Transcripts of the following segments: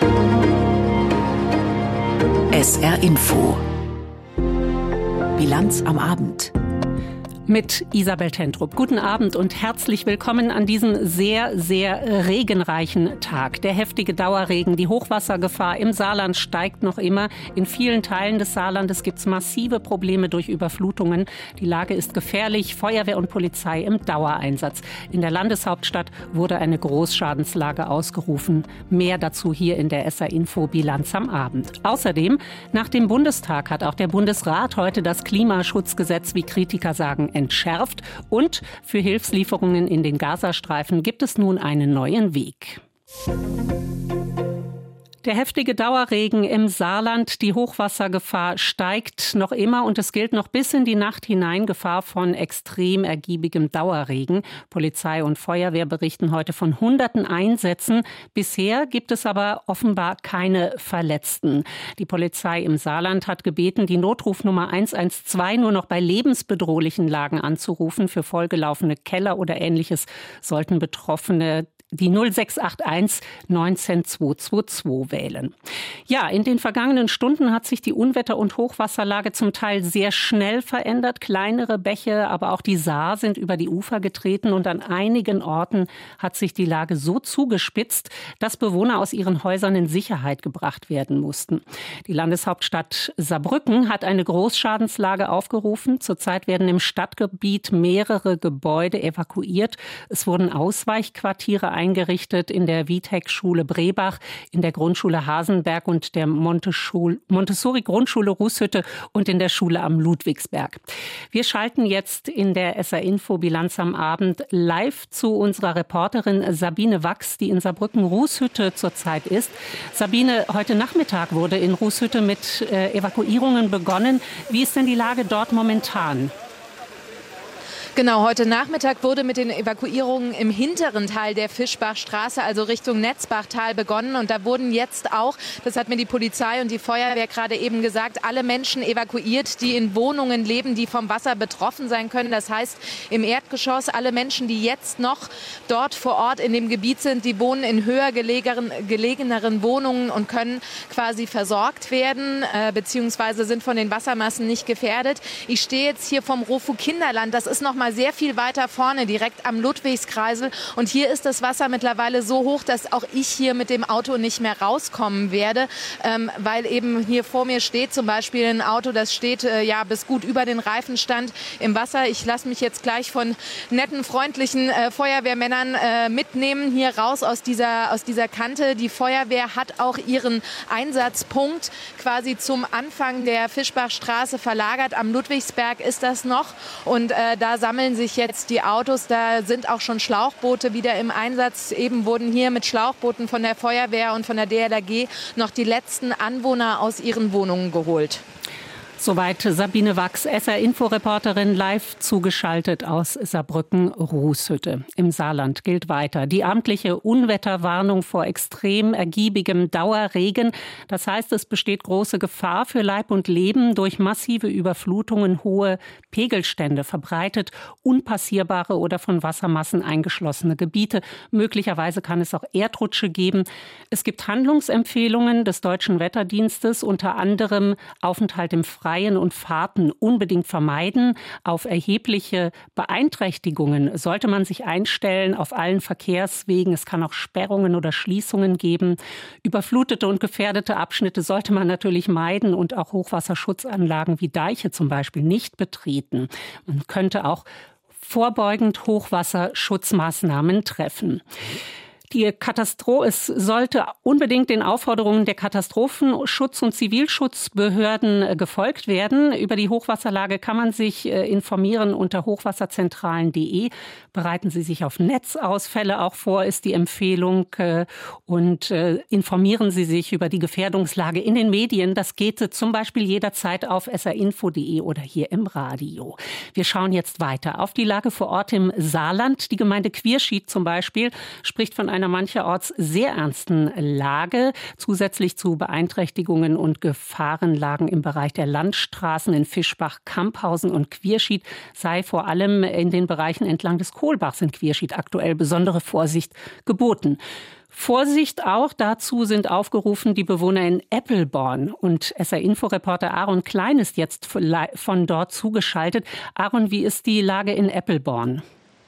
SR Info. Bilanz am Abend. Mit Isabel Tentrup. Guten Abend und herzlich willkommen an diesem sehr, sehr regenreichen Tag. Der heftige Dauerregen, die Hochwassergefahr im Saarland steigt noch immer. In vielen Teilen des Saarlandes gibt es massive Probleme durch Überflutungen. Die Lage ist gefährlich. Feuerwehr und Polizei im Dauereinsatz. In der Landeshauptstadt wurde eine Großschadenslage ausgerufen. Mehr dazu hier in der SR Info Bilanz am Abend. Außerdem, nach dem Bundestag hat auch der Bundesrat heute das Klimaschutzgesetz, wie Kritiker sagen, entschärft, und für Hilfslieferungen in den Gazastreifen gibt es nun einen neuen Weg. Der heftige Dauerregen im Saarland, die Hochwassergefahr steigt noch immer und es gilt noch bis in die Nacht hinein Gefahr von extrem ergiebigem Dauerregen. Polizei und Feuerwehr berichten heute von Hunderten Einsätzen. Bisher gibt es aber offenbar keine Verletzten. Die Polizei im Saarland hat gebeten, die Notrufnummer 112 nur noch bei lebensbedrohlichen Lagen anzurufen. Für vollgelaufene Keller oder Ähnliches sollten Betroffene die 0681 19 222 wählen. Ja, in den vergangenen Stunden hat sich die Unwetter- und Hochwasserlage zum Teil sehr schnell verändert. Kleinere Bäche, aber auch die Saar sind über die Ufer getreten und an einigen Orten hat sich die Lage so zugespitzt, dass Bewohner aus ihren Häusern in Sicherheit gebracht werden mussten. Die Landeshauptstadt Saarbrücken hat eine Großschadenslage aufgerufen. Zurzeit werden im Stadtgebiet mehrere Gebäude evakuiert. Es wurden Ausweichquartiere eingerichtet in der Vitek-Schule Brebach, in der Grundschule Hasenberg und der Montessori-Grundschule Rußhütte und in der Schule am Ludwigsberg. Wir schalten jetzt in der SR Info Bilanz am Abend live zu unserer Reporterin Sabine Wachs, die in Saarbrücken-Rußhütte zurzeit ist. Sabine, heute Nachmittag wurde in Rußhütte mit Evakuierungen begonnen. Wie ist denn die Lage dort momentan? Genau, heute Nachmittag wurde mit den Evakuierungen im hinteren Teil der Fischbachstraße, also Richtung Netzbachtal, begonnen. Und da wurden jetzt auch, das hat mir die Polizei und die Feuerwehr gerade eben gesagt, alle Menschen evakuiert, die in Wohnungen leben, die vom Wasser betroffen sein können. Das heißt, im Erdgeschoss alle Menschen, die jetzt noch dort vor Ort in dem Gebiet sind, die wohnen in höher gelegeneren Wohnungen und können quasi versorgt werden, beziehungsweise sind von den Wassermassen nicht gefährdet. Ich stehe jetzt hier vom Rofu Kinderland. Das ist noch mal sehr viel weiter vorne, direkt am Ludwigskreisel. Und hier ist das Wasser mittlerweile so hoch, dass auch ich hier mit dem Auto nicht mehr rauskommen werde, weil eben hier vor mir steht zum Beispiel ein Auto, das steht bis gut über den Reifenstand im Wasser. Ich lasse mich jetzt gleich von netten, freundlichen Feuerwehrmännern mitnehmen, hier raus aus dieser Kante. Die Feuerwehr hat auch ihren Einsatzpunkt quasi zum Anfang der Fischbachstraße verlagert. Am Ludwigsberg ist das noch. Und da sammeln sich jetzt die Autos. Da sind auch schon Schlauchboote wieder im Einsatz. Eben wurden hier mit Schlauchbooten von der Feuerwehr und von der DLRG noch die letzten Anwohner aus ihren Wohnungen geholt. Soweit Sabine Wachs, SR-Info-Reporterin, live zugeschaltet aus Saarbrücken-Rußhütte. Im Saarland gilt weiter die amtliche Unwetterwarnung vor extrem ergiebigem Dauerregen. Das heißt, es besteht große Gefahr für Leib und Leben durch massive Überflutungen, hohe Pegelstände, verbreitet unpassierbare oder von Wassermassen eingeschlossene Gebiete. Möglicherweise kann es auch Erdrutsche geben. Es gibt Handlungsempfehlungen des Deutschen Wetterdienstes, unter anderem Aufenthalt im Freien und Fahrten unbedingt vermeiden. Auf erhebliche Beeinträchtigungen sollte man sich einstellen auf allen Verkehrswegen. Es kann auch Sperrungen oder Schließungen geben. Überflutete und gefährdete Abschnitte sollte man natürlich meiden und auch Hochwasserschutzanlagen wie Deiche zum Beispiel nicht betreten. Man könnte auch vorbeugend Hochwasserschutzmaßnahmen treffen. Es sollte unbedingt den Aufforderungen der Katastrophenschutz- und Zivilschutzbehörden gefolgt werden. Über die Hochwasserlage kann man sich informieren unter hochwasserzentralen.de. Bereiten Sie sich auf Netzausfälle auch vor, ist die Empfehlung. Und informieren Sie sich über die Gefährdungslage in den Medien. Das geht zum Beispiel jederzeit auf srinfo.de oder hier im Radio. Wir schauen jetzt weiter auf die Lage vor Ort im Saarland. Die Gemeinde Quierschied zum Beispiel spricht von einer mancherorts sehr ernsten Lage. Zusätzlich zu Beeinträchtigungen und Gefahrenlagen im Bereich der Landstraßen in Fischbach, Camphausen und Quierschied sei vor allem in den Bereichen entlang des Kohlbachs in Quierschied aktuell besondere Vorsicht geboten. Vorsicht auch, dazu sind aufgerufen die Bewohner in Eppelborn. Und SR-Info-Reporter Aaron Klein ist jetzt von dort zugeschaltet. Aaron, wie ist die Lage in Eppelborn?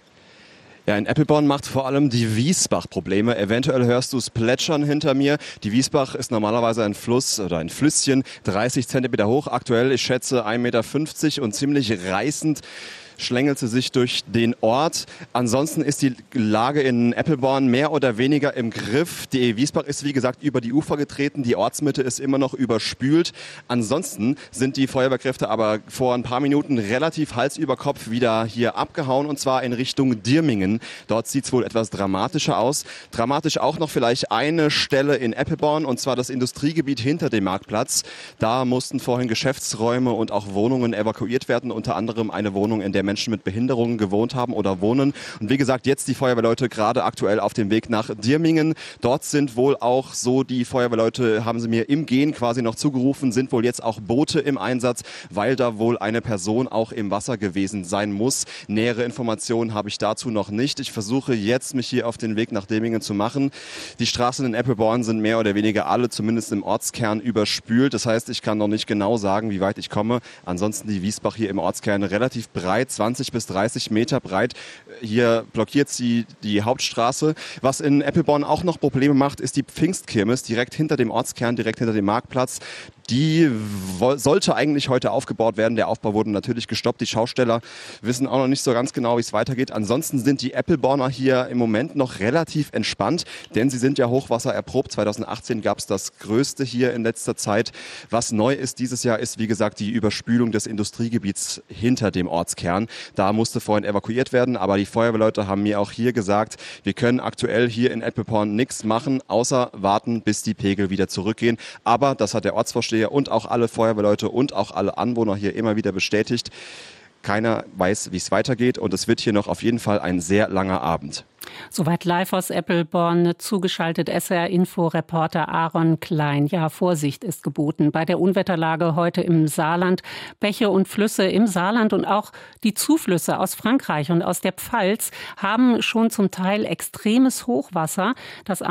Ja, in Eppelborn macht vor allem die Wiesbach Probleme. Eventuell hörst du es plätschern hinter mir. Die Wiesbach ist normalerweise ein Fluss oder ein Flüsschen, 30 Zentimeter hoch. Aktuell, ich schätze, 1,50 Meter und ziemlich reißend schlängelt sie sich durch den Ort. Ansonsten ist die Lage in Eppelborn mehr oder weniger im Griff. Die Wiesbach ist, wie gesagt, über die Ufer getreten. Die Ortsmitte ist immer noch überspült. Ansonsten sind die Feuerwehrkräfte aber vor ein paar Minuten relativ Hals über Kopf wieder hier abgehauen, und zwar in Richtung Dirmingen. Dort sieht es wohl etwas dramatischer aus. Dramatisch auch noch vielleicht eine Stelle in Eppelborn, und zwar das Industriegebiet hinter dem Marktplatz. Da mussten vorhin Geschäftsräume und auch Wohnungen evakuiert werden, unter anderem eine Wohnung, in der Menschen mit Behinderungen gewohnt haben oder wohnen. Und wie gesagt, jetzt die Feuerwehrleute gerade aktuell auf dem Weg nach Dirmingen. Dort sind wohl auch so die Feuerwehrleute, haben sie mir im Gehen quasi noch zugerufen, sind wohl jetzt auch Boote im Einsatz, weil da wohl eine Person auch im Wasser gewesen sein muss. Nähere Informationen habe ich dazu noch nicht. Ich versuche jetzt, mich hier auf den Weg nach Dirmingen zu machen. Die Straßen in Eppelborn sind mehr oder weniger alle, zumindest im Ortskern, überspült. Das heißt, ich kann noch nicht genau sagen, wie weit ich komme. Ansonsten die Wiesbach hier im Ortskern relativ breit, 20 bis 30 Meter breit. Hier blockiert sie die Hauptstraße. Was in Eppelborn auch noch Probleme macht, ist die Pfingstkirmes direkt hinter dem Ortskern, direkt hinter dem Marktplatz. Die sollte eigentlich heute aufgebaut werden. Der Aufbau wurde natürlich gestoppt. Die Schausteller wissen auch noch nicht so ganz genau, wie es weitergeht. Ansonsten sind die Eppelborner hier im Moment noch relativ entspannt, denn sie sind ja Hochwasser erprobt. 2018 gab es das Größte hier in letzter Zeit. Was neu ist dieses Jahr, ist wie gesagt die Überspülung des Industriegebiets hinter dem Ortskern. Da musste vorhin evakuiert werden, aber die Feuerwehrleute haben mir auch hier gesagt, wir können aktuell hier in Eppelborn nichts machen, außer warten, bis die Pegel wieder zurückgehen. Aber das hat der Ortsvorsteher und auch alle Feuerwehrleute und auch alle Anwohner hier immer wieder bestätigt. Keiner weiß, wie es weitergeht, und es wird hier noch auf jeden Fall ein sehr langer Abend. Soweit live aus Eppelborn zugeschaltet SR-Info-Reporter Aaron Klein. Ja, Vorsicht ist geboten bei der Unwetterlage heute im Saarland. Bäche und Flüsse im Saarland und auch die Zuflüsse aus Frankreich und aus der Pfalz haben schon zum Teil extremes Hochwasser. Das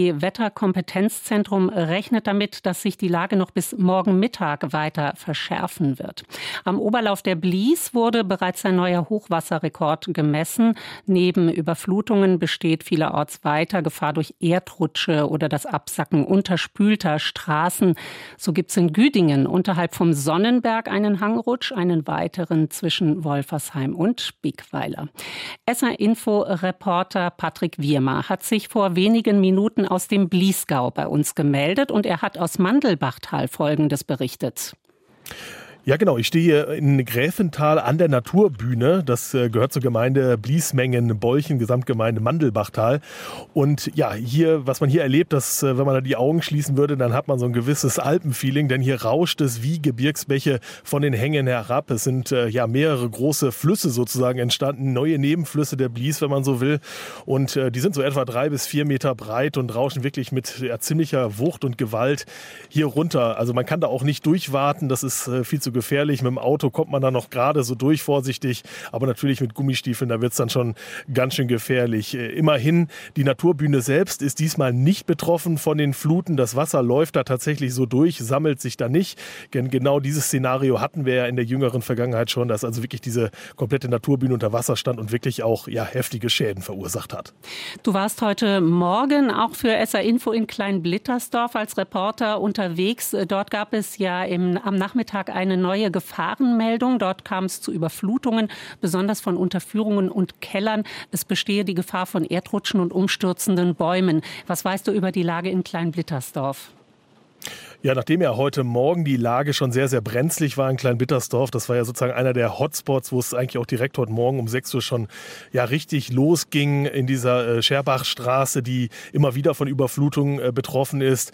ARD-Wetterkompetenzzentrum rechnet damit, dass sich die Lage noch bis morgen Mittag weiter verschärfen wird. Am Oberlauf der Blies wurde bereits ein neuer Hochwasserrekord gemessen. Neben Überflutungen besteht vielerorts weiter Gefahr durch Erdrutsche oder das Absacken unterspülter Straßen. So gibt es in Güdingen unterhalb vom Sonnenberg einen Hangrutsch, einen weiteren zwischen Wolfersheim und Bigweiler. SR-Info-Reporter Patrick Wiermer hat sich vor wenigen Minuten aus dem Bliesgau bei uns gemeldet und er hat aus Mandelbachtal Folgendes berichtet. Ja, genau. Ich stehe hier in Gräfental an der Naturbühne. Das gehört zur Gemeinde Bliesmengen-Bolchen, Gesamtgemeinde Mandelbachtal. Und ja, hier, was man hier erlebt, dass, wenn man da die Augen schließen würde, dann hat man so ein gewisses Alpenfeeling, denn hier rauscht es wie Gebirgsbäche von den Hängen herab. Es sind mehrere große Flüsse sozusagen entstanden, neue Nebenflüsse der Blies, wenn man so will. Und die sind so etwa 3 bis 4 Meter breit und rauschen wirklich mit ziemlicher Wucht und Gewalt hier runter. Also man kann da auch nicht durchwarten, das ist viel zu gefährlich. Mit dem Auto kommt man da noch gerade so durch, vorsichtig. Aber natürlich mit Gummistiefeln, da wird es dann schon ganz schön gefährlich. Immerhin, die Naturbühne selbst ist diesmal nicht betroffen von den Fluten. Das Wasser läuft da tatsächlich so durch, sammelt sich da nicht. Denn genau dieses Szenario hatten wir ja in der jüngeren Vergangenheit schon, dass also wirklich diese komplette Naturbühne unter Wasser stand und wirklich auch heftige Schäden verursacht hat. Du warst heute Morgen auch für SR Info in Kleinblittersdorf als Reporter unterwegs. Dort gab es ja am Nachmittag eine neue Gefahrenmeldung. Dort kam es zu Überflutungen, besonders von Unterführungen und Kellern. Es bestehe die Gefahr von Erdrutschen und umstürzenden Bäumen. Was weißt du über die Lage in Kleinblittersdorf? Ja, nachdem ja heute Morgen die Lage schon sehr, sehr brenzlig war in Kleinbittersdorf, das war ja sozusagen einer der Hotspots, wo es eigentlich auch direkt heute Morgen um 6 Uhr schon richtig losging in dieser Scherbachstraße, die immer wieder von Überflutungen betroffen ist.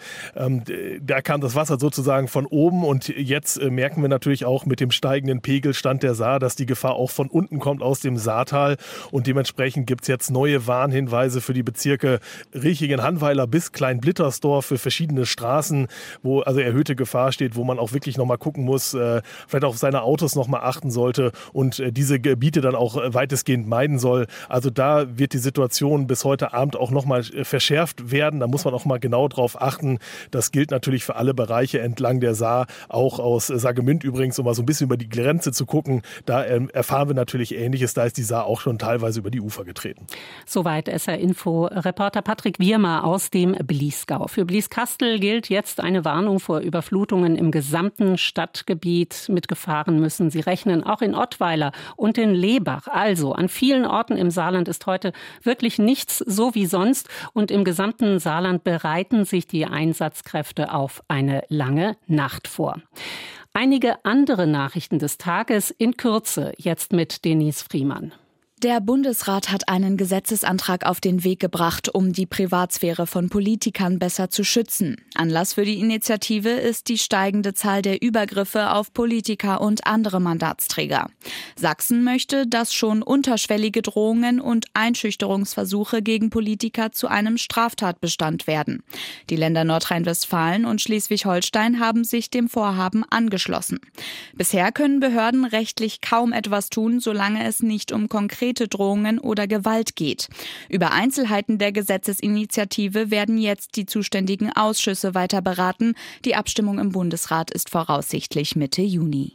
Da kam das Wasser sozusagen von oben und jetzt merken wir natürlich auch mit dem steigenden Pegelstand der Saar, dass die Gefahr auch von unten kommt aus dem Saartal und dementsprechend gibt es jetzt neue Warnhinweise für die Bezirke Riechingen-Hannweiler bis Kleinbittersdorf für verschiedene Straßen, wo also erhöhte Gefahr steht, wo man auch wirklich nochmal gucken muss, vielleicht auch auf seine Autos nochmal achten sollte und diese Gebiete dann auch weitestgehend meiden soll. Also da wird die Situation bis heute Abend auch nochmal verschärft werden. Da muss man auch mal genau drauf achten. Das gilt natürlich für alle Bereiche entlang der Saar, auch aus Saargemünd übrigens, um mal so ein bisschen über die Grenze zu gucken. Da erfahren wir natürlich Ähnliches. Da ist die Saar auch schon teilweise über die Ufer getreten. Soweit SR-Info-Reporter Patrick Wiermer aus dem Bliesgau. Für Blieskastel gilt jetzt eine Warnung vor Überflutungen im gesamten Stadtgebiet. Mit Gefahren müssen sie rechnen, auch in Ottweiler und in Lebach. Also an vielen Orten im Saarland ist heute wirklich nichts so wie sonst. Und im gesamten Saarland bereiten sich die Einsatzkräfte auf eine lange Nacht vor. Einige andere Nachrichten des Tages in Kürze, jetzt mit Denise Friemann. Der Bundesrat hat einen Gesetzesantrag auf den Weg gebracht, um die Privatsphäre von Politikern besser zu schützen. Anlass für die Initiative ist die steigende Zahl der Übergriffe auf Politiker und andere Mandatsträger. Sachsen möchte, dass schon unterschwellige Drohungen und Einschüchterungsversuche gegen Politiker zu einem Straftatbestand werden. Die Länder Nordrhein-Westfalen und Schleswig-Holstein haben sich dem Vorhaben angeschlossen. Bisher können Behörden rechtlich kaum etwas tun, solange es nicht um konkrete Drohungen oder Gewalt geht. Über Einzelheiten der Gesetzesinitiative werden jetzt die zuständigen Ausschüsse weiter beraten. Die Abstimmung im Bundesrat ist voraussichtlich Mitte Juni.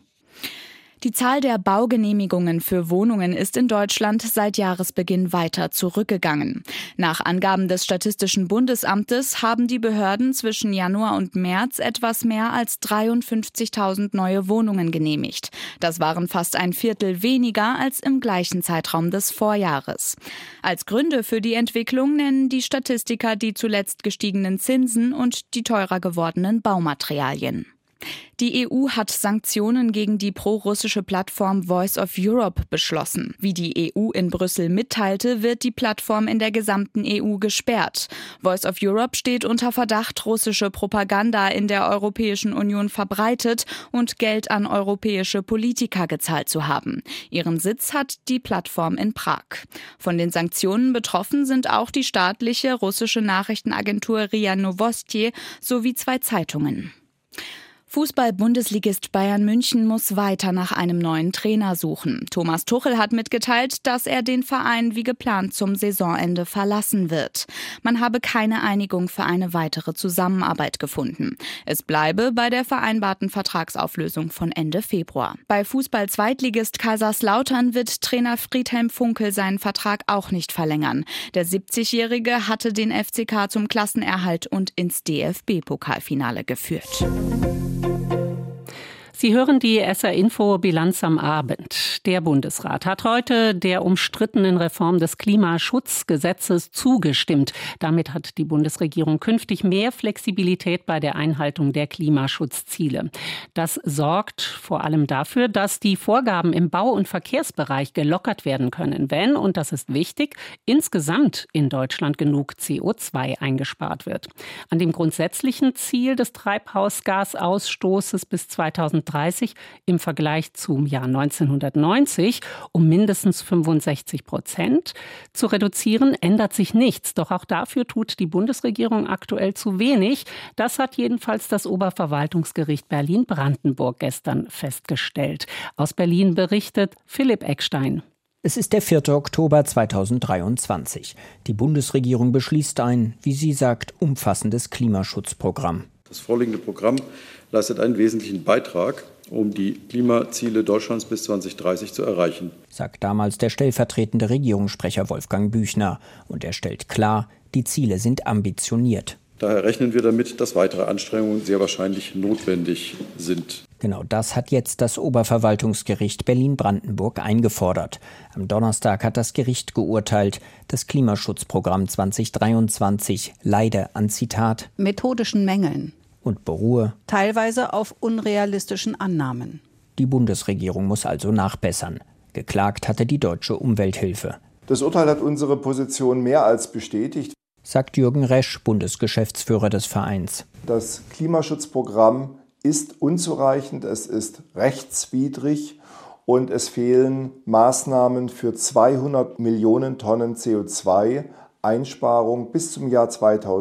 Die Zahl der Baugenehmigungen für Wohnungen ist in Deutschland seit Jahresbeginn weiter zurückgegangen. Nach Angaben des Statistischen Bundesamtes haben die Behörden zwischen Januar und März etwas mehr als 53.000 neue Wohnungen genehmigt. Das waren fast ein Viertel weniger als im gleichen Zeitraum des Vorjahres. Als Gründe für die Entwicklung nennen die Statistiker die zuletzt gestiegenen Zinsen und die teurer gewordenen Baumaterialien. Die EU hat Sanktionen gegen die pro-russische Plattform Voice of Europe beschlossen. Wie die EU in Brüssel mitteilte, wird die Plattform in der gesamten EU gesperrt. Voice of Europe steht unter Verdacht, russische Propaganda in der Europäischen Union verbreitet und Geld an europäische Politiker gezahlt zu haben. Ihren Sitz hat die Plattform in Prag. Von den Sanktionen betroffen sind auch die staatliche russische Nachrichtenagentur RIA Novosti sowie 2 Zeitungen. Fußball-Bundesligist Bayern München muss weiter nach einem neuen Trainer suchen. Thomas Tuchel hat mitgeteilt, dass er den Verein wie geplant zum Saisonende verlassen wird. Man habe keine Einigung für eine weitere Zusammenarbeit gefunden. Es bleibe bei der vereinbarten Vertragsauflösung von Ende Februar. Bei Fußball-Zweitligist Kaiserslautern wird Trainer Friedhelm Funkel seinen Vertrag auch nicht verlängern. Der 70-Jährige hatte den FCK zum Klassenerhalt und ins DFB-Pokalfinale geführt. Sie hören die SR-Info-Bilanz am Abend. Der Bundesrat hat heute der umstrittenen Reform des Klimaschutzgesetzes zugestimmt. Damit hat die Bundesregierung künftig mehr Flexibilität bei der Einhaltung der Klimaschutzziele. Das sorgt vor allem dafür, dass die Vorgaben im Bau- und Verkehrsbereich gelockert werden können, wenn, und das ist wichtig, insgesamt in Deutschland genug CO2 eingespart wird. An dem grundsätzlichen Ziel des Treibhausgasausstoßes bis 2030 im Vergleich zum Jahr 1990 um mindestens 65% zu reduzieren, ändert sich nichts. Doch auch dafür tut die Bundesregierung aktuell zu wenig. Das hat jedenfalls das Oberverwaltungsgericht Berlin-Brandenburg gestern festgestellt. Aus Berlin berichtet Philipp Eckstein. Es ist der 4. Oktober 2023. Die Bundesregierung beschließt ein, wie sie sagt, umfassendes Klimaschutzprogramm. Das vorliegende Programm leistet einen wesentlichen Beitrag, um die Klimaziele Deutschlands bis 2030 zu erreichen, sagt damals der stellvertretende Regierungssprecher Wolfgang Büchner. Und er stellt klar, die Ziele sind ambitioniert. Daher rechnen wir damit, dass weitere Anstrengungen sehr wahrscheinlich notwendig sind. Genau das hat jetzt das Oberverwaltungsgericht Berlin-Brandenburg eingefordert. Am Donnerstag hat das Gericht geurteilt, das Klimaschutzprogramm 2023 leide an, Zitat, methodischen Mängeln. und beruhe teilweise auf unrealistischen Annahmen. Die Bundesregierung muss also nachbessern. Geklagt hatte die Deutsche Umwelthilfe. Das Urteil hat unsere Position mehr als bestätigt, sagt Jürgen Resch, Bundesgeschäftsführer des Vereins. Das Klimaschutzprogramm ist unzureichend, es ist rechtswidrig und es fehlen Maßnahmen für 200 Millionen Tonnen CO2-Einsparung bis zum Jahr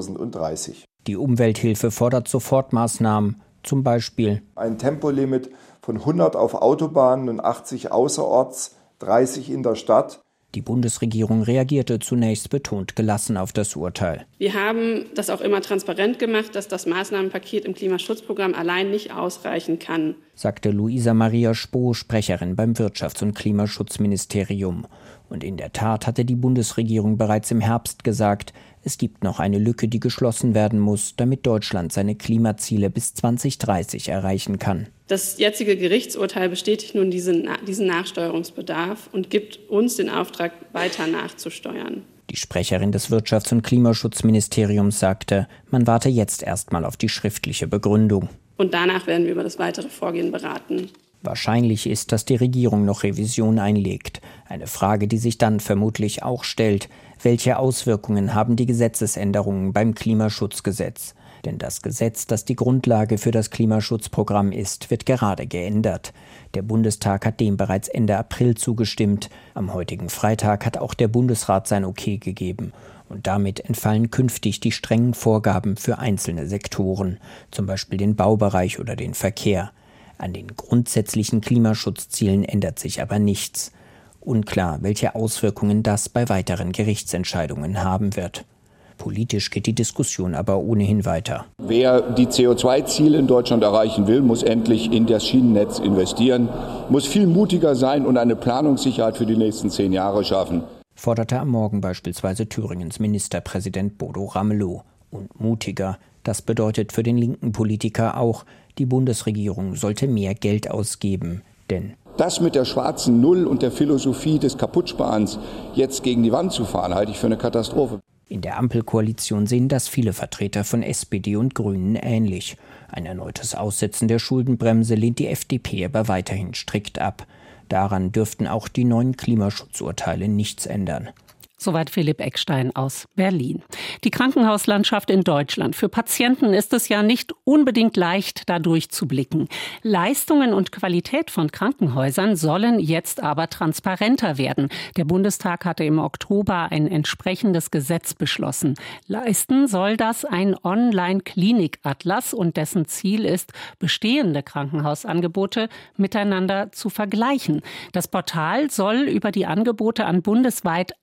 2030. Die Umwelthilfe fordert Sofortmaßnahmen, zum Beispiel ein Tempolimit von 100 auf Autobahnen und 80 außerorts, 30 in der Stadt. Die Bundesregierung reagierte zunächst betont gelassen auf das Urteil. Wir haben das auch immer transparent gemacht, dass das Maßnahmenpaket im Klimaschutzprogramm allein nicht ausreichen kann, sagte Luisa Maria Spoh, Sprecherin beim Wirtschafts- und Klimaschutzministerium. Und in der Tat hatte die Bundesregierung bereits im Herbst gesagt, es gibt noch eine Lücke, die geschlossen werden muss, damit Deutschland seine Klimaziele bis 2030 erreichen kann. Das jetzige Gerichtsurteil bestätigt nun diesen Nachsteuerungsbedarf und gibt uns den Auftrag, weiter nachzusteuern. Die Sprecherin des Wirtschafts- und Klimaschutzministeriums sagte, man warte jetzt erstmal auf die schriftliche Begründung. Und danach werden wir über das weitere Vorgehen beraten. Wahrscheinlich ist, dass die Regierung noch Revision einlegt. Eine Frage, die sich dann vermutlich auch stellt: Welche Auswirkungen haben die Gesetzesänderungen beim Klimaschutzgesetz? Denn das Gesetz, das die Grundlage für das Klimaschutzprogramm ist, wird gerade geändert. Der Bundestag hat dem bereits Ende April zugestimmt. Am heutigen Freitag hat auch der Bundesrat sein Okay gegeben. Und damit entfallen künftig die strengen Vorgaben für einzelne Sektoren, zum Beispiel den Baubereich oder den Verkehr. An den grundsätzlichen Klimaschutzzielen ändert sich aber nichts. Unklar, welche Auswirkungen das bei weiteren Gerichtsentscheidungen haben wird. Politisch geht die Diskussion aber ohnehin weiter. Wer die CO2-Ziele in Deutschland erreichen will, muss endlich in das Schienennetz investieren, muss viel mutiger sein und eine Planungssicherheit für die nächsten 10 Jahre schaffen, forderte am Morgen beispielsweise Thüringens Ministerpräsident Bodo Ramelow. Und mutiger, das bedeutet für den linken Politiker auch, die Bundesregierung sollte mehr Geld ausgeben, denn das mit der schwarzen Null und der Philosophie des Kaputtsparens jetzt gegen die Wand zu fahren, halte ich für eine Katastrophe. In der Ampelkoalition sehen das viele Vertreter von SPD und Grünen ähnlich. Ein erneutes Aussetzen der Schuldenbremse lehnt die FDP aber weiterhin strikt ab. Daran dürften auch die neuen Klimaschutzurteile nichts ändern. Soweit Philipp Eckstein aus Berlin. Die Krankenhauslandschaft in Deutschland. Für Patienten ist es ja nicht unbedingt leicht, da durchzublicken. Leistungen und Qualität von Krankenhäusern sollen jetzt aber transparenter werden. Der Bundestag hatte im Oktober ein entsprechendes Gesetz beschlossen. Leisten soll das ein Online-Klinik-Atlas und dessen Ziel ist, bestehende Krankenhausangebote miteinander zu vergleichen. Das Portal soll über die Angebote an bundesweit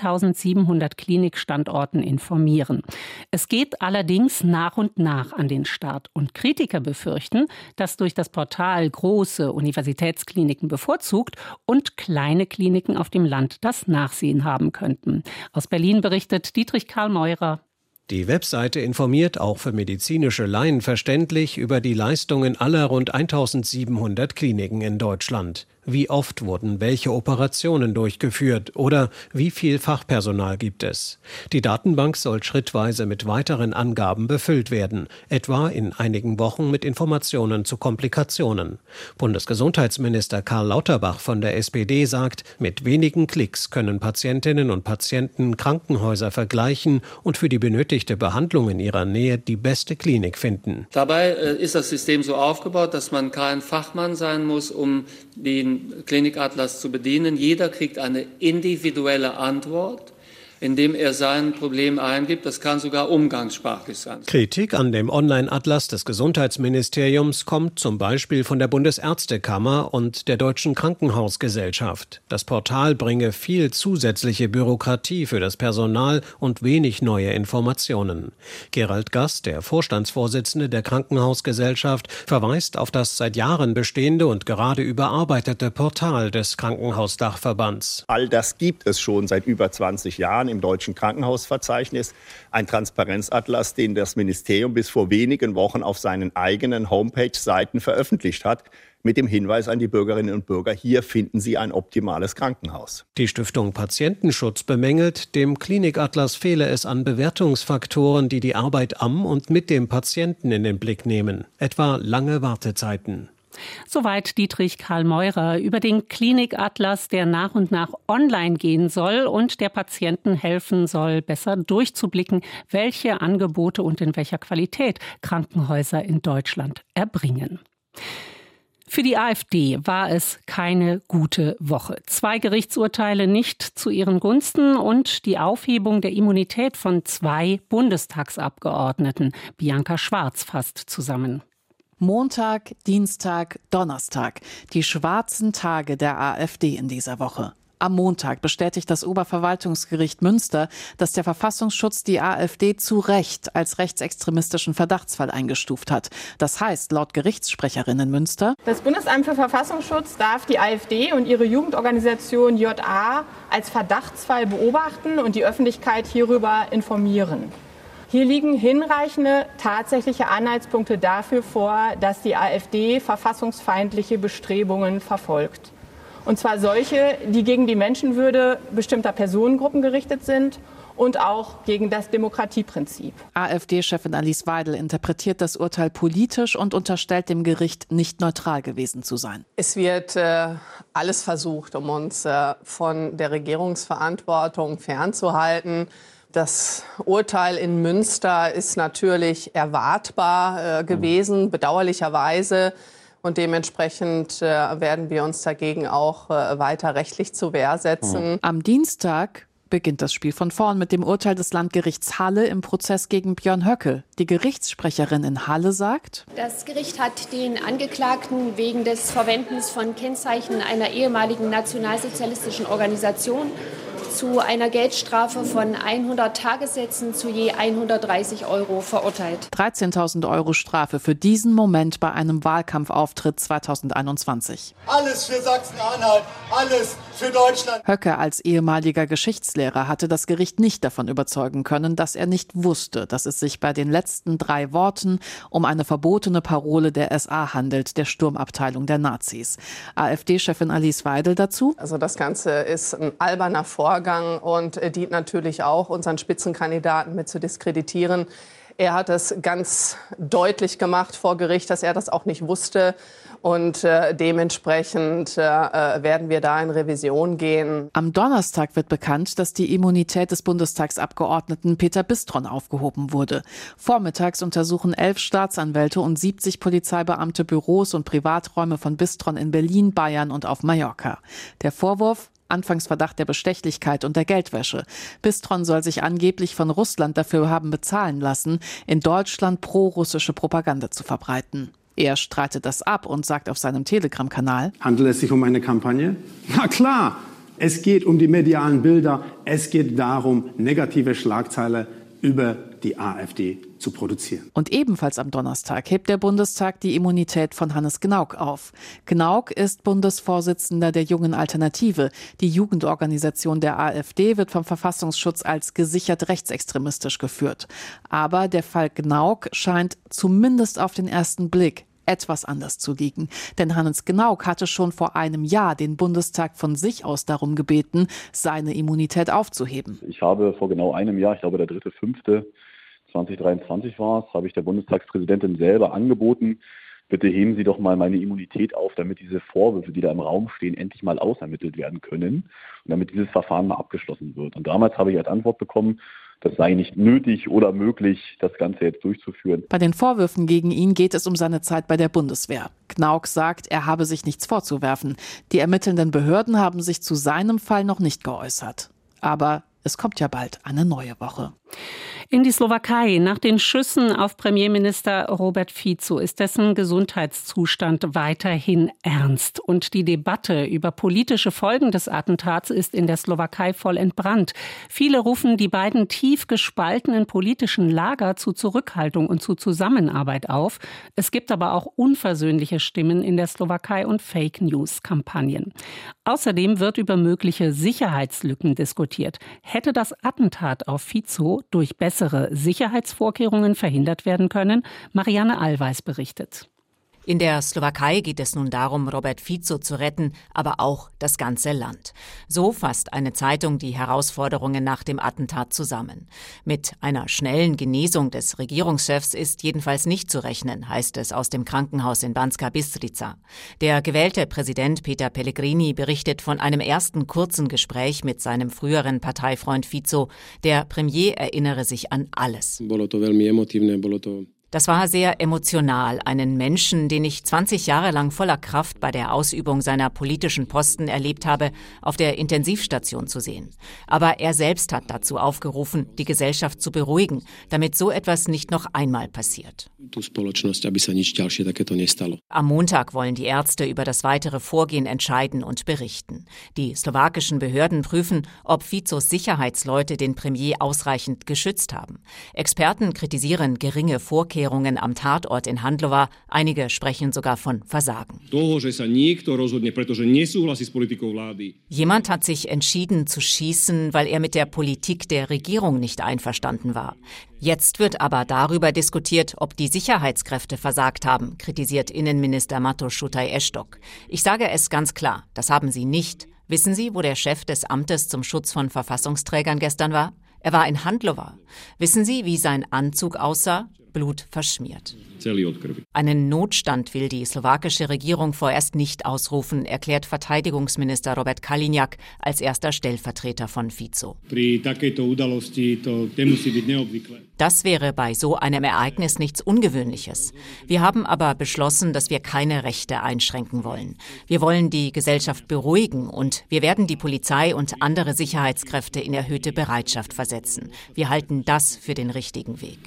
1700 Klinikstandorten informieren. Es geht allerdings nach und nach an den Start. Und Kritiker befürchten, dass durch das Portal große Universitätskliniken bevorzugt und kleine Kliniken auf dem Land das Nachsehen haben könnten. Aus Berlin berichtet Dietrich Karl Meurer. Die Webseite informiert auch für medizinische Laien verständlich über die Leistungen aller rund 1700 Kliniken in Deutschland. Wie oft wurden welche Operationen durchgeführt oder wie viel Fachpersonal gibt es? Die Datenbank soll schrittweise mit weiteren Angaben befüllt werden, etwa in einigen Wochen mit Informationen zu Komplikationen. Bundesgesundheitsminister Karl Lauterbach von der SPD sagt, mit wenigen Klicks können Patientinnen und Patienten Krankenhäuser vergleichen und für die benötigte Behandlung in ihrer Nähe die beste Klinik finden. Dabei ist das System so aufgebaut, dass man kein Fachmann sein muss, um den Klinikatlas zu bedienen. Jeder kriegt eine individuelle Antwort, indem er sein Problem eingibt. Das kann sogar umgangssprachlich sein. Kritik an dem Online-Atlas des Gesundheitsministeriums kommt zum Beispiel von der Bundesärztekammer und der Deutschen Krankenhausgesellschaft. Das Portal bringe viel zusätzliche Bürokratie für das Personal und wenig neue Informationen. Gerald Gass, der Vorstandsvorsitzende der Krankenhausgesellschaft, verweist auf das seit Jahren bestehende und gerade überarbeitete Portal des Krankenhausdachverbands. All das gibt es schon seit über 20 Jahren. im deutschen Krankenhausverzeichnis. Ein Transparenzatlas, den das Ministerium bis vor wenigen Wochen auf seinen eigenen Homepage-Seiten veröffentlicht hat, mit dem Hinweis an die Bürgerinnen und Bürger, hier finden Sie ein optimales Krankenhaus. Die Stiftung Patientenschutz bemängelt, dem Klinikatlas fehle es an Bewertungsfaktoren, die die Arbeit am und mit dem Patienten in den Blick nehmen, etwa lange Wartezeiten. Soweit Dietrich Karl Meurer über den Klinikatlas, der nach und nach online gehen soll und der Patienten helfen soll, besser durchzublicken, welche Angebote und in welcher Qualität Krankenhäuser in Deutschland erbringen. Für die AfD war es keine gute Woche. 2 Gerichtsurteile nicht zu ihren Gunsten und die Aufhebung der Immunität von 2 Bundestagsabgeordneten. Bianca Schwarz fasst zusammen. Montag, Dienstag, Donnerstag. Die schwarzen Tage der AfD in dieser Woche. Am Montag bestätigt das Oberverwaltungsgericht Münster, dass der Verfassungsschutz die AfD zu Recht als rechtsextremistischen Verdachtsfall eingestuft hat. Das heißt, laut Gerichtssprecherin in Münster: Das Bundesamt für Verfassungsschutz darf die AfD und ihre Jugendorganisation JA als Verdachtsfall beobachten und die Öffentlichkeit hierüber informieren. Hier liegen hinreichende tatsächliche Anhaltspunkte dafür vor, dass die AfD verfassungsfeindliche Bestrebungen verfolgt. Und zwar solche, die gegen die Menschenwürde bestimmter Personengruppen gerichtet sind und auch gegen das Demokratieprinzip. AfD-Chefin Alice Weidel interpretiert das Urteil politisch und unterstellt dem Gericht, nicht neutral gewesen zu sein. Es wird alles versucht, um uns von der Regierungsverantwortung fernzuhalten. Das Urteil in Münster ist natürlich erwartbar gewesen, bedauerlicherweise. Und dementsprechend werden wir uns dagegen auch weiter rechtlich zur Wehr setzen. Am Dienstag beginnt das Spiel von vorn mit dem Urteil des Landgerichts Halle im Prozess gegen Björn Höcke. Die Gerichtssprecherin in Halle sagt: Das Gericht hat den Angeklagten wegen des Verwendens von Kennzeichen einer ehemaligen nationalsozialistischen Organisation zu einer Geldstrafe von 100 Tagessätzen zu je 130 € verurteilt. 13.000 € Strafe für diesen Moment bei einem Wahlkampfauftritt 2021. Alles für Sachsen-Anhalt, alles für Deutschland. Höcke als ehemaliger Geschichtslehrer hatte das Gericht nicht davon überzeugen können, dass er nicht wusste, dass es sich bei den letzten 3 Worten um eine verbotene Parole der SA handelt, der Sturmabteilung der Nazis. AfD-Chefin Alice Weidel dazu: Also das Ganze ist ein alberner Vorgang und dient natürlich auch, unseren Spitzenkandidaten mit zu diskreditieren. Er hat es ganz deutlich gemacht vor Gericht, dass er das auch nicht wusste. Und dementsprechend werden wir da in Revision gehen. Am Donnerstag wird bekannt, dass die Immunität des Bundestagsabgeordneten Peter Bistron aufgehoben wurde. Vormittags untersuchen 11 Staatsanwälte und 70 Polizeibeamte Büros und Privaträume von Bistron in Berlin, Bayern und auf Mallorca. Der Vorwurf: Anfangsverdacht der Bestechlichkeit und der Geldwäsche. Bistron soll sich angeblich von Russland dafür haben bezahlen lassen, in Deutschland pro-russische Propaganda zu verbreiten. Er streitet das ab und sagt auf seinem Telegram-Kanal: Handelt es sich um eine Kampagne? Na klar, es geht um die medialen Bilder. Es geht darum, negative Schlagzeile über die AfD zu produzieren. Und ebenfalls am Donnerstag hebt der Bundestag die Immunität von Hannes Gnauk auf. Gnauk ist Bundesvorsitzender der Jungen Alternative. Die Jugendorganisation der AfD wird vom Verfassungsschutz als gesichert rechtsextremistisch geführt. Aber der Fall Gnauk scheint zumindest auf den ersten Blick etwas anders zu liegen. Denn Hannes Gnauk hatte schon vor einem Jahr den Bundestag von sich aus darum gebeten, seine Immunität aufzuheben. Ich habe vor genau einem Jahr, ich glaube der 3.5.2023 war es, habe ich der Bundestagspräsidentin selber angeboten, bitte heben Sie doch mal meine Immunität auf, damit diese Vorwürfe, die da im Raum stehen, endlich mal ausermittelt werden können und damit dieses Verfahren mal abgeschlossen wird. Und damals habe ich als Antwort bekommen, das sei nicht nötig oder möglich, das Ganze jetzt durchzuführen. Bei den Vorwürfen gegen ihn geht es um seine Zeit bei der Bundeswehr. Gnauk sagt, er habe sich nichts vorzuwerfen. Die ermittelnden Behörden haben sich zu seinem Fall noch nicht geäußert. Aber es kommt ja bald eine neue Woche. In die Slowakei. Nach den Schüssen auf Premierminister Robert Fico ist dessen Gesundheitszustand weiterhin ernst. Und die Debatte über politische Folgen des Attentats ist in der Slowakei voll entbrannt. Viele rufen die beiden tief gespaltenen politischen Lager zu Zurückhaltung und zu Zusammenarbeit auf. Es gibt aber auch unversöhnliche Stimmen in der Slowakei und Fake-News-Kampagnen. Außerdem wird über mögliche Sicherheitslücken diskutiert. Hätte das Attentat auf Fico durch bessere Sicherheitsvorkehrungen verhindert werden können? Marianne Allweis berichtet. In der Slowakei geht es nun darum, Robert Fico zu retten, aber auch das ganze Land. So fasst eine Zeitung die Herausforderungen nach dem Attentat zusammen. Mit einer schnellen Genesung des Regierungschefs ist jedenfalls nicht zu rechnen, heißt es aus dem Krankenhaus in Banská Bystrica. Der gewählte Präsident Peter Pellegrini berichtet von einem ersten kurzen Gespräch mit seinem früheren Parteifreund Fico. Der Premier erinnere sich an alles. Das war sehr emotional, einen Menschen, den ich 20 Jahre lang voller Kraft bei der Ausübung seiner politischen Posten erlebt habe, auf der Intensivstation zu sehen. Aber er selbst hat dazu aufgerufen, die Gesellschaft zu beruhigen, damit so etwas nicht noch einmal passiert. Am Montag wollen die Ärzte über das weitere Vorgehen entscheiden und berichten. Die slowakischen Behörden prüfen, ob Ficos Sicherheitsleute den Premier ausreichend geschützt haben. Experten kritisieren geringe Vorkehrungen am Tatort in Handlova. Einige sprechen sogar von Versagen. Jemand hat sich entschieden zu schießen, weil er mit der Politik der Regierung nicht einverstanden war. Jetzt wird aber darüber diskutiert, ob die Sicherheitskräfte versagt haben, kritisiert Innenminister Matos Šutaj-Eštok. Ich sage es ganz klar, das haben sie nicht. Wissen Sie, wo der Chef des Amtes zum Schutz von Verfassungsträgern gestern war? Er war in Handlova. Wissen Sie, wie sein Anzug aussah? Blutverschmiert. Einen Notstand will die slowakische Regierung vorerst nicht ausrufen, erklärt Verteidigungsminister Robert Kaliňák als erster Stellvertreter von Fico. Das wäre bei so einem Ereignis nichts Ungewöhnliches. Wir haben aber beschlossen, dass wir keine Rechte einschränken wollen. Wir wollen die Gesellschaft beruhigen und wir werden die Polizei und andere Sicherheitskräfte in erhöhte Bereitschaft versetzen. Wir halten das für den richtigen Weg.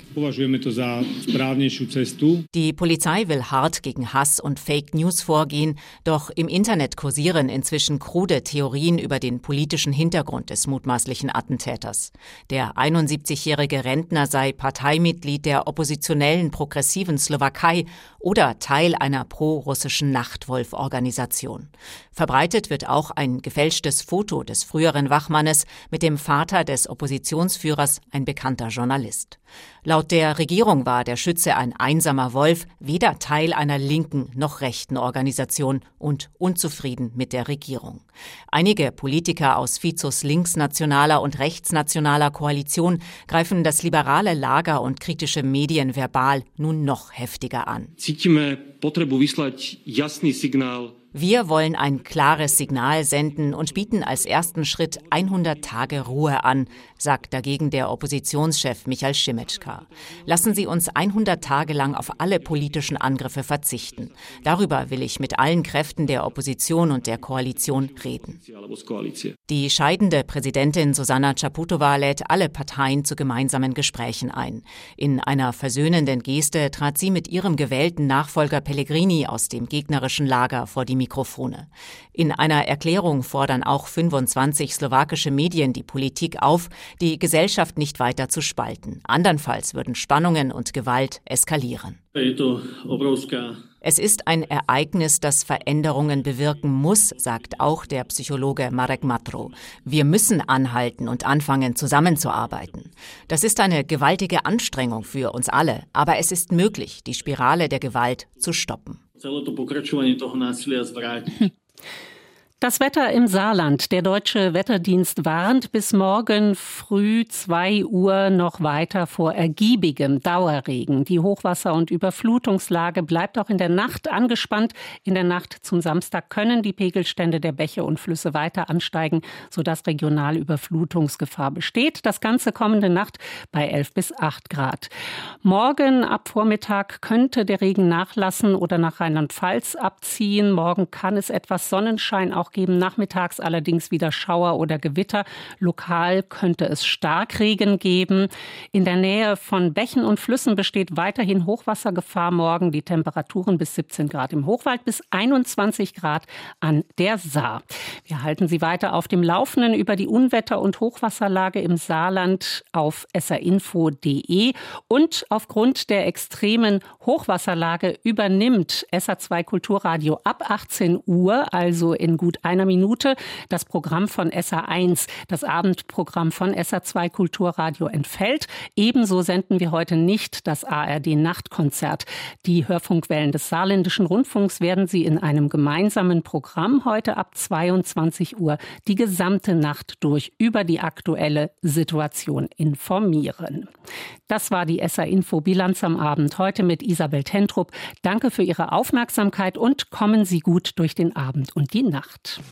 Die Polizei will hart gegen Hass und Fake News vorgehen, doch im Internet kursieren inzwischen krude Theorien über den politischen Hintergrund des mutmaßlichen Attentäters. Der 71-jährige Rentner sei Parteimitglied der oppositionellen progressiven Slowakei oder Teil einer pro-russischen Nachtwolf-Organisation. Verbreitet wird auch ein gefälschtes Foto des früheren Wachmannes mit dem Vater des Oppositionsführers, ein bekannter Journalist. Laut der Regierung war der Schütze ein einsamer Wolf, weder Teil einer linken noch rechten Organisation und unzufrieden mit der Regierung. Einige Politiker aus Ficos linksnationaler und rechtsnationaler Koalition greifen das liberale Lager und kritische Medien verbal nun noch heftiger an. Wir wollen ein klares Signal senden und bieten als ersten Schritt 100 Tage Ruhe an, sagt dagegen der Oppositionschef Michal Šimečka. Lassen Sie uns 100 Tage lang auf alle politischen Angriffe verzichten. Darüber will ich mit allen Kräften der Opposition und der Koalition reden. Die scheidende Präsidentin Zuzana Čaputová lädt alle Parteien zu gemeinsamen Gesprächen ein. In einer versöhnenden Geste trat sie mit ihrem gewählten Nachfolger Pellegrini aus dem gegnerischen Lager vor die Mikrofone. In einer Erklärung fordern auch 25 slowakische Medien die Politik auf, die Gesellschaft nicht weiter zu spalten. Andernfalls würden Spannungen und Gewalt eskalieren. Es ist ein Ereignis, das Veränderungen bewirken muss, sagt auch der Psychologe Marek Matro. Wir müssen anhalten und anfangen, zusammenzuarbeiten. Das ist eine gewaltige Anstrengung für uns alle, aber es ist möglich, die Spirale der Gewalt zu stoppen. Das Wetter im Saarland. Der Deutsche Wetterdienst warnt bis morgen früh 2 Uhr noch weiter vor ergiebigem Dauerregen. Die Hochwasser- und Überflutungslage bleibt auch in der Nacht angespannt. In der Nacht zum Samstag können die Pegelstände der Bäche und Flüsse weiter ansteigen, sodass regional Überflutungsgefahr besteht. Das Ganze kommende Nacht bei 11 bis 8 Grad. Morgen ab Vormittag könnte der Regen nachlassen oder nach Rheinland-Pfalz abziehen. Morgen kann es etwas Sonnenschein auch geben. Nachmittags allerdings wieder Schauer oder Gewitter. Lokal könnte es Starkregen geben. In der Nähe von Bächen und Flüssen besteht weiterhin Hochwassergefahr morgen. Die Temperaturen bis 17 Grad im Hochwald, bis 21 Grad an der Saar. Wir halten Sie weiter auf dem Laufenden über die Unwetter- und Hochwasserlage im Saarland auf srinfo.de. Und aufgrund der extremen Hochwasserlage übernimmt SA2 Kulturradio ab 18 Uhr, also in gut einer Minute, das Programm von SA1. Das Abendprogramm von SA2 Kulturradio entfällt. Ebenso senden wir heute nicht das ARD-Nachtkonzert. Die Hörfunkwellen des Saarländischen Rundfunks werden Sie in einem gemeinsamen Programm heute ab 22 Uhr die gesamte Nacht durch über die aktuelle Situation informieren. Das war die SA-Info-Bilanz am Abend, heute mit Isabel Tentrup. Danke für Ihre Aufmerksamkeit und kommen Sie gut durch den Abend und die Nacht.